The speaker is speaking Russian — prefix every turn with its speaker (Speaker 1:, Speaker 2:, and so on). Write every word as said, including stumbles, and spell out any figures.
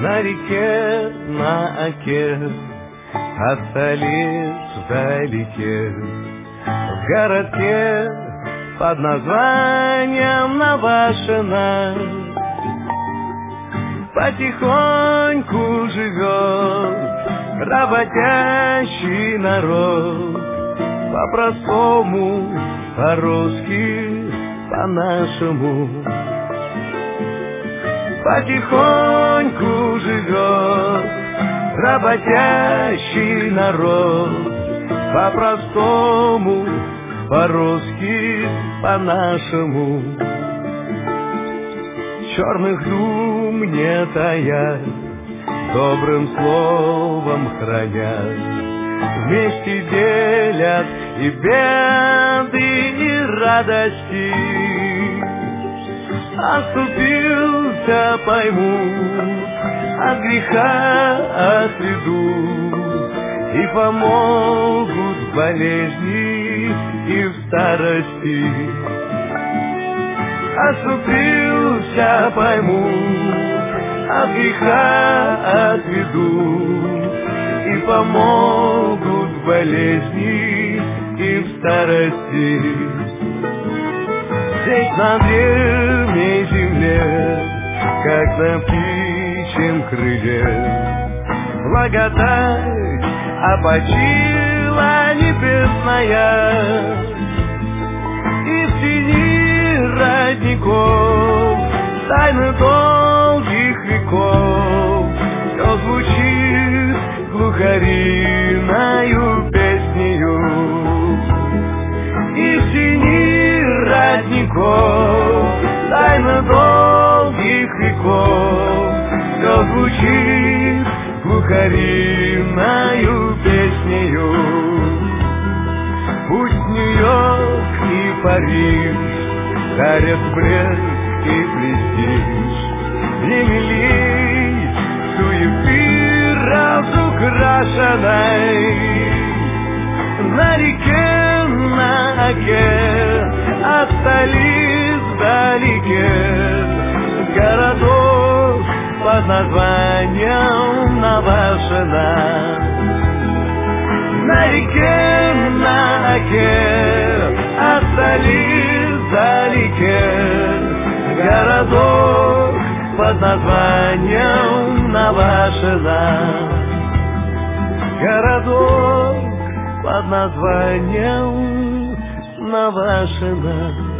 Speaker 1: На реке, на оке остались вдалеке. В городке под названием Навашино потихоньку живет работящий народ. По-простому, по-русски, по-нашему. Потихоньку живет работящий народ. По-простому, по-русски, по-нашему. Черных дум не таят, добрым словом хранят. Вместе делят и беды, и радости. Оступился, поймут, от греха отведут и помогут в болезни и в старости. Оступился, поймут, от греха отведут и помогут в болезни и в старости. Здесь на древней земле, как на птичьем крыле, благодать опочила небесная. И в тени родников тайны долгих веков все звучит глухариною песнею. И в тени родников тайна долгих веков все звучит глухариною песнею. Пусть Нью-Йорк и Париж дарят блеск и престиж, не милей суеты разукрашенной. На реке, на оке остались вдалеке городов под названием Навашино. На реке, на оке остались вдалеке городов под названием Навашино. Городов под названием Навашино.